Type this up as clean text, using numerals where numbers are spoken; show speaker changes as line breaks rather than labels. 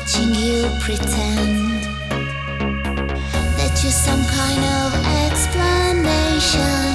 watching you pretend that you're some kind of explanation.